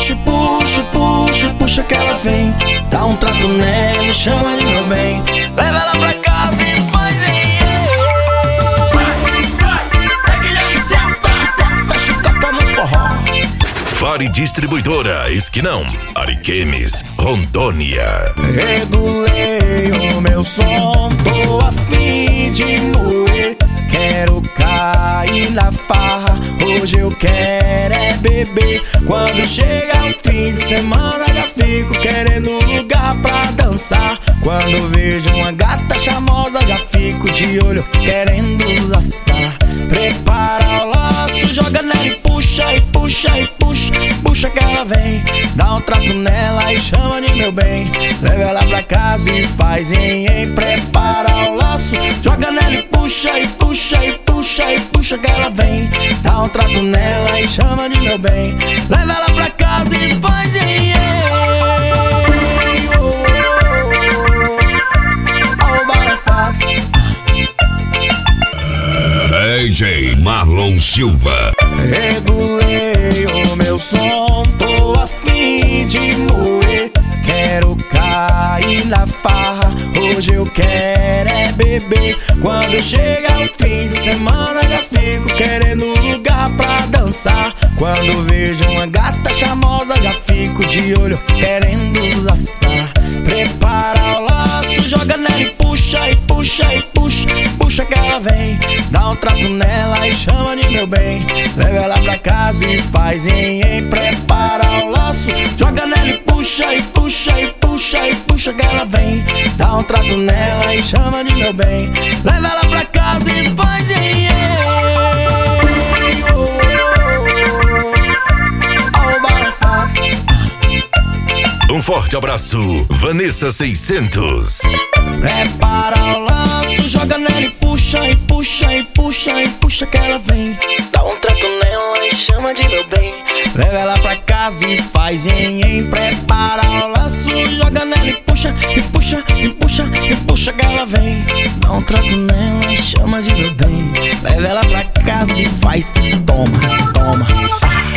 puxa, puxa, puxa, puxa que ela vem. Dá um trato nela e chama de meu bem. Leva ela pra casa e faz chicota no forró. Fari Distribuidora, Esquinão, Ariquemes, Rondônia. Regulei o meu som, tô a fim de moer. Quero cair na farra, hoje eu quero é beber. Quando chega o fim de semana já fico querendo lugar pra dançar. Quando vejo uma gata charmosa já fico de olho querendo laçar. Prepara o laço, joga nela e puxa, e puxa, e puxa, puxa que ela vem. Dá um trato nela e chama de meu bem. Leva ela pra casa e faz em. Prepara o laço, joga nela e puxa, e puxa, e puxa, e puxa que ela vem. Dá um trato nela e chama de meu bem. Leva ela pra casa e faz em. Oh, balançado. DJ Marlon Silva. Regulei o meu som, tô a fim de moer. Quero cair na farra, hoje eu quero é beber. Quando chega o fim de semana já fico querendo lugar pra dançar. Quando vejo uma gata charmosa já fico de olho querendo laçar. Prepara o laço, joga nela e puxa, e puxa, e puxa, puxa que ela vem. Dá um trato nela e chama de meu bem. Leva ela pra casa e faz em. Prepara o laço, joga nela e puxa, e puxa, e puxa, e puxa que ela vem. Dá um trato nela e chama de meu bem. Leva ela pra casa e faz em. Oh, balançado. Um forte abraço, Vanessa 600. Prepara o laço, joga nela e puxa, e puxa, e puxa, e puxa que ela vem. Dá um trato nela e chama de meu bem. Leva ela pra casa e faz em. Prepara o laço, joga nela e puxa, e puxa, e puxa, e puxa que ela vem. Dá um trato nela e chama de meu bem. Leva ela pra casa e faz. Toma, toma.